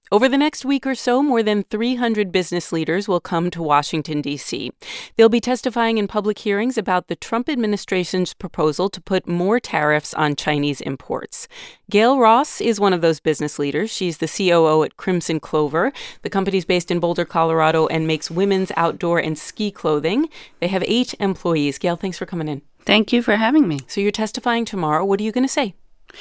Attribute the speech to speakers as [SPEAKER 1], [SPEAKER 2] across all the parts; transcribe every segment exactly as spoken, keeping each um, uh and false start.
[SPEAKER 1] Over the next week or so, more than three hundred business leaders will come to Washington, D C. They'll be testifying in public hearings about the Trump administration's proposal to put more tariffs on Chinese imports. Gail Ross is one of those business leaders. She's the C O O at Crimson Clover. The company's based in Boulder, Colorado, and makes women's outdoor and ski clothing. They have eight employees. Gail, thanks for coming in.
[SPEAKER 2] Thank you for having me.
[SPEAKER 1] So you're testifying tomorrow. What are you going to say?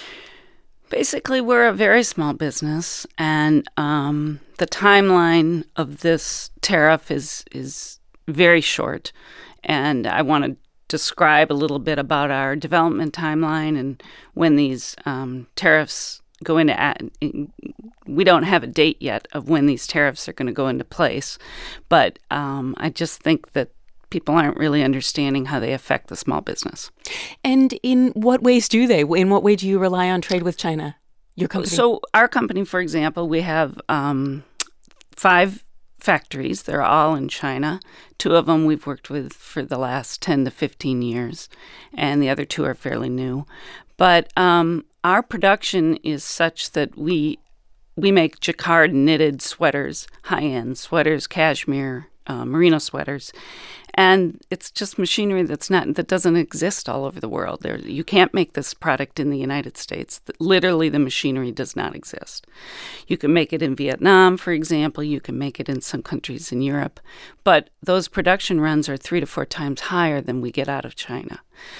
[SPEAKER 2] Basically, we're a very small business, and um, the timeline of this tariff is is very short. And I want to describe a little bit about our development timeline and when these um, tariffs go into. Ad- we don't have a date yet of when these tariffs are going to go into place, but um, I just think that people aren't really understanding how they affect the small business.
[SPEAKER 1] And in what ways do they? In what way do you rely on trade with China, your company?
[SPEAKER 2] So our company, for example, we have um, five factories. They're all in China. Two of them we've worked with for the last ten to fifteen years, and the other two are fairly new. But um, our production is such that we we make jacquard knitted sweaters, high-end sweaters, cashmere, uh, merino sweaters. And it's just machinery that's not that doesn't exist all over the world. There, you can't make this product in the United States. Literally, the machinery does not exist. You can make it in Vietnam, for example. You can make it in some countries in Europe. But those production runs are three to four times higher than we get out of China.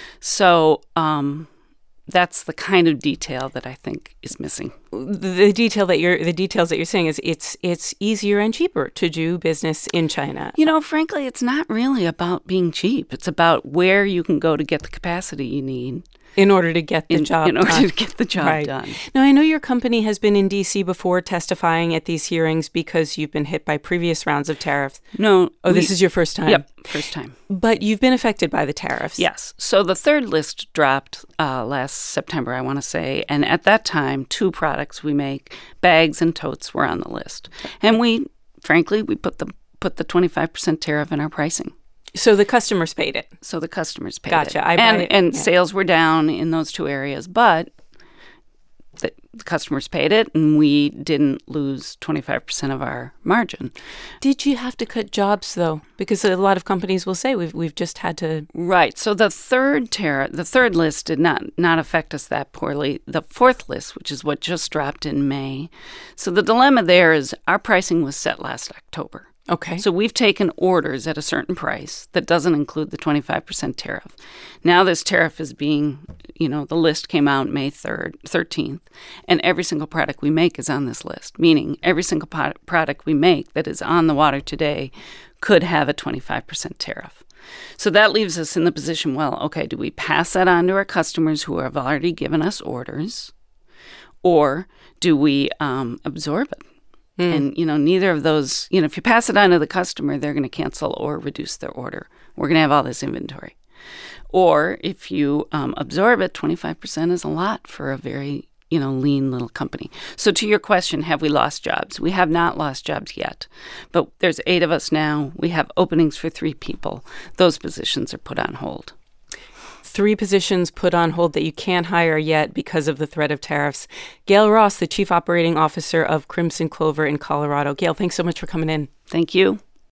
[SPEAKER 2] So um, that's the kind of detail that I think is missing.
[SPEAKER 1] The detail that you're the details that you're saying is it's it's easier and cheaper to do business in China.
[SPEAKER 2] You know, frankly, it's not really about being cheap. It's about where you can go to get the capacity you need.
[SPEAKER 1] In order to get the
[SPEAKER 2] in,
[SPEAKER 1] job
[SPEAKER 2] in order
[SPEAKER 1] done.
[SPEAKER 2] to get the job
[SPEAKER 1] right.
[SPEAKER 2] done.
[SPEAKER 1] Now, I know your company has been in D C before testifying at these hearings because you've been hit by previous rounds of tariffs.
[SPEAKER 2] No.
[SPEAKER 1] Oh,
[SPEAKER 2] we,
[SPEAKER 1] this is your first time?
[SPEAKER 2] Yep, first time.
[SPEAKER 1] But you've been affected by the tariffs.
[SPEAKER 2] Yes. So the third list dropped uh, last September, I want to say. And at that time, two products we make, bags and totes, were on the list. And we, frankly, we put the put the twenty-five percent tariff in our pricing.
[SPEAKER 1] So the customers paid it.
[SPEAKER 2] So the customers paid
[SPEAKER 1] gotcha.
[SPEAKER 2] it.
[SPEAKER 1] I buy
[SPEAKER 2] and
[SPEAKER 1] it.
[SPEAKER 2] and
[SPEAKER 1] yeah.
[SPEAKER 2] sales were down in those two areas, but the, the customers paid it, and we didn't lose twenty-five percent of our margin.
[SPEAKER 1] Did you have to cut jobs, though? Because a lot of companies will say we've we've just had to.
[SPEAKER 2] Right. So the third tariff, the third list did not not affect us that poorly. The fourth list, which is what just dropped in May. So the dilemma there is our pricing was set last October.
[SPEAKER 1] Okay.
[SPEAKER 2] So we've taken orders at a certain price that doesn't include the twenty-five percent tariff. Now this tariff is being, you know, the list came out May third, thirteenth, and every single product we make is on this list, meaning every single product we make that is on the water today could have a twenty-five percent tariff. So that leaves us in the position, well, okay, do we pass that on to our customers who have already given us orders, or do we um, absorb it? Mm. And, you know, neither of those, you know, if you pass it on to the customer, they're going to cancel or reduce their order. We're going to have all this inventory. Or if you um, absorb it, twenty-five percent is a lot for a very, you know, lean little company. So to your question, have we lost jobs? We have not lost jobs yet. But there's eight of us now. We have openings for three people. Those positions are put on hold.
[SPEAKER 1] Three positions put on hold that you can't hire yet because of the threat of tariffs. Gail Ross, the Chief Operating Officer of Crimson Clover in Colorado. Gail, thanks so much for coming in.
[SPEAKER 2] Thank you.